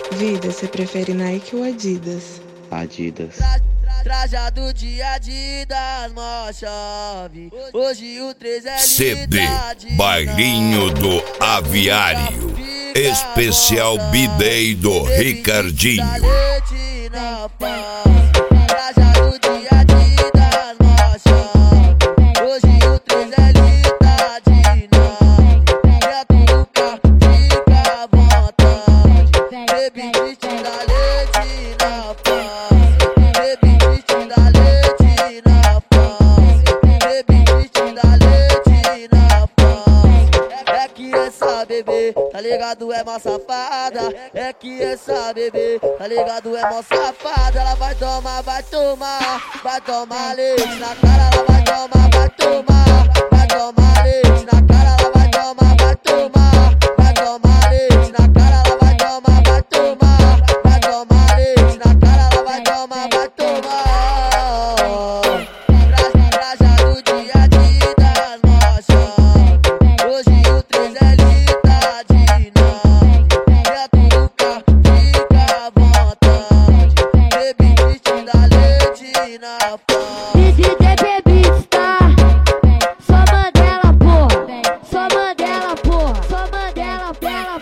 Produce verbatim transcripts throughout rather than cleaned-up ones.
Vida, você prefere Nike ou Adidas? Adidas. Trajado de Adidas, mó chave. Hoje o três L C D tá de Bailinho do Aviário. Especial B-Day do Ricardinho. Trajado de Adidas, mó chave. Hoje o três L tá de nove. Dentro do carro fica à vontade. Baby, te tira leite na pança. Baby, te tira leite na pança. Baby, te tira leite na pança. É que essa bebê, tá ligado, é mó safada. É que essa bebê, tá ligado, é mó safada. Ela vai tomar, vai tomar, vai tomar leite na cara. Ela vai tomar, vai tomar, vai tomar leite na cara. Ela vai tomar, vai tomar, vai tomar leite na cara. Ela vai tomar, vai tomar, vai tomar leite na cara. Ela vai tomar, vai tomar. Trajado de Adidas, mó chave. Hoje o três L tá de nove. Dentro do carro fica à vontade. Baby, te tira leite na pança. D J Baby está, só Mandela, porra. Só Mandela, porra. Só Mandela, Bela,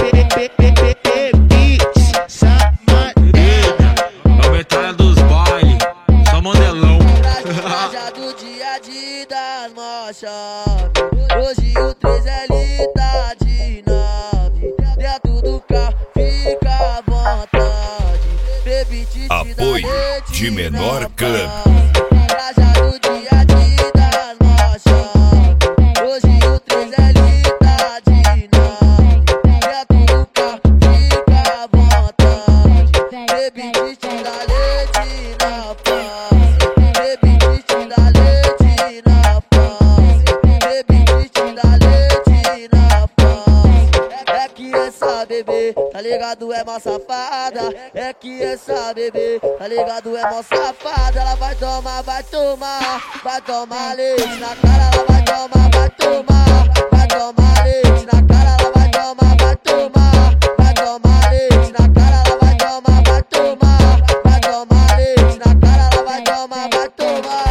É o metralha dos bailes, só Mandelão. Trajado de Adidas, mó chave. Hoje o três L tá de nove. Dentro do carro fica à vontade. Baby, te tira Apoio leite de Menor na Club. pança. Trajado de Adidas, mó chave. Hoje o três L tá de nove. Dentro do carro fica à vontade. Baby, te tira leite na pança. Baby, te tira leite na pança. Baby, te tira leite na pança. É que essa bebê, tá ligado, é mó safada. É que essa bebê, tá ligado, é mó safada. Ela vai tomar, vai tomar, vai tomar leite na cara. Ela vai tomar, vai tomar, vai tomar leite na cara. Ela vai tomar, vai tomar, vai tomar leite na cara. Ela vai tomar, vai tomar, vai tomar leite na cara. Ela vai tomar, vai tomar.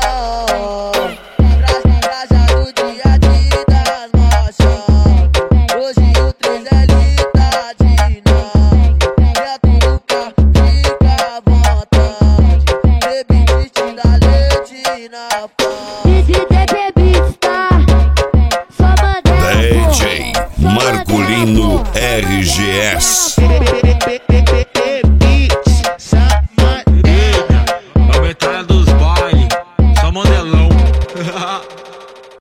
Trajado de Adidas, mó chave. Hoje o três L tá de nove. Dentro do carro fica à vontade. Baby, te tira leite na pança. D J Baby está, só Mandela, D J porra. Marcolino R G S.